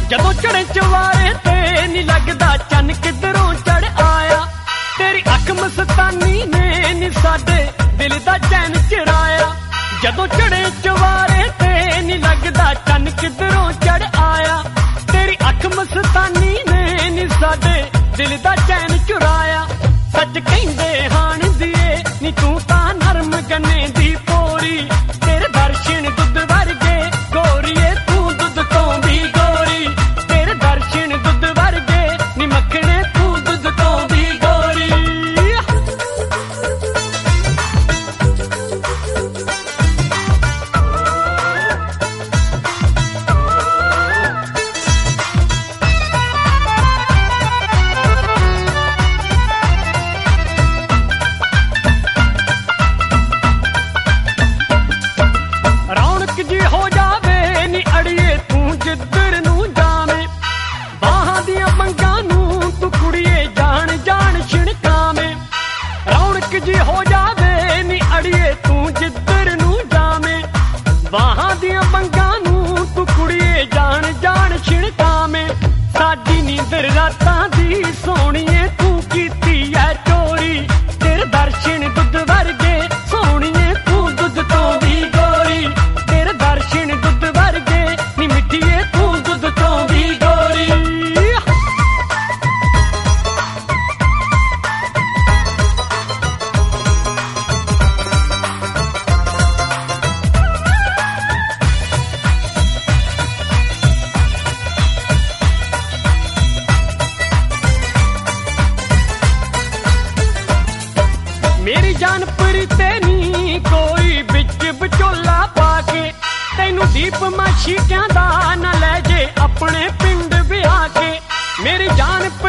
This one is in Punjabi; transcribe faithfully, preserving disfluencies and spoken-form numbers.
ਜਦੋਂ ਚੜੇ ਚਵਾਰੇ ਤੇ ਨੀ ਲੱਗਦਾ ਚੰਨ ਕਿੱਧਰੋਂ ਚੜ ਆਇਆ। ਤੇਰੀ ਅੱਖ ਮਸਤਾਨੀ ਨੇ ਨੀ ਸਾਡੇ ਦਿਲ ਦਾ ਚੈਨ ਚੁਰਾਇਆ। ਜਦੋਂ ਚੜੇ ਚਵਾਰੇ ਤੇ ਨੀ ਲੱਗਦਾ ਚੰਨ ਕਿੱਧਰੋਂ ਚੜ ਆਇਆ। ਤੇਰੀ ਅੱਖ ਮਸਤਾਨੀ ਨੇ ਨੀ ਸਾਡੇ ਦਿਲ ਦਾ ਚੈਨ ਚੁਰਾਇਆ। ਸੱਚ ਕਹਿੰਦੇ ਹਾਣ ਦੀਏ ਨੀ ਤੂੰ ਤਾਂ ਨਰਮ ਗੰਨੇ ਦੀ ਪੋਰੀ। ਤੇਰੇ ਦਰਸ਼ਨ ਦੁੱਧ ਵਰਗੇ ਗੋਰੀਏ ਤੂੰ ਦੁੱਧ ਤੋਂ ਵੀ ਗੋਰੀ। ਤੇਰੇ ਦਰਸ਼ਨ ਦੁੱਧ ਵਰਗੇ ਨੀ ਮੱਖਣੇ ਤੂੰ ਦੁੱਧ ਤੋਂ ਵੀ ਗੋਰੀ। ਰੌਣਕ ਜੀ ਹੋ ਜਾਵੇ ਨੀ ਅੜੀਏ ਤੂੰ ਜਿੱਧਰ ਨੂੰ ਜਾਵੇਂ। ਬਾਹਾਂ ਦੀਆਂ ਮੰਗਾਂ ਨੂੰ ਤੂੰ ਕੁੜੀਏ ਜਾਣ ਜਾਣ ਛਿਣਕਾਵੇਂ। ਰੌਣਕ ਜੀ ਹੋ ਜਾਵੇ ਨੀ ਅੜੀਏ ਤੂੰ ਜਿੱਧਰ ਨੂੰ ਜਾਵੇਂ। ਬਾਹਾਂ ਦੀਆਂ ਮੰਗਾਂ ਨੂੰ ਤੂੰ ਕੁੜੀਏ ਜਾਣ ਜਾਣ ਛਿਣਕਾਵੇਂ। ਸਾਡੀ ਨੀਂਦਰ ਰਾਤਾਂ ਦੀ ਸੋਹਣੀਏ ਤੂੰ ਕੀਤੀ ਐ ਚੋਰੀ। ਤੇਰੇ ਦਰਸ਼ਨ ਦੁੱਧ ਵਰਗੇ ਸੋਹਣੀਏ ਤੂੰ ਦੁੱਧ ਤੋਂ ਵੀ ਗੋਰੀ। ਤੇਰੇ ਦਰਸ਼ਨ ਦੁੱਧ ਵਰਗੇ ਨੀ ਮਿੱਠੀਏ ਤੂੰ ਦੁੱਧ ਤੋਂ ਵੀ ਗੋਰੀ। ਮੇਰੀ ਜਾਨ ਪਰੀ ਤੇ ਨੀ ਕੋਈ ਵਿੱਚ ਵਿਚੋਲਾ ਪਾ ਕੇ। ਤੈਨੂੰ ਦੀਪ ਮਾਸ਼ੀਕਿਆਂ ਦਾ ਨਾ ਲੈ ਜੇ ਆਪਣੇ ਪਿੰਡ ਵਿਆਹ ਕੇ। ਮੇਰੀ ਜਾਨ